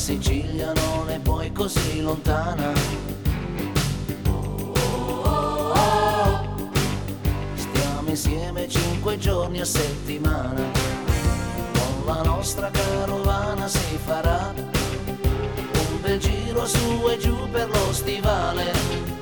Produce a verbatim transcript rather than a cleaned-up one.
Sicilia non è poi così lontana. Oh, oh, oh. Stiamo insieme cinque giorni a settimana, con la nostra carovana si farà un bel giro su e giù per lo stivale.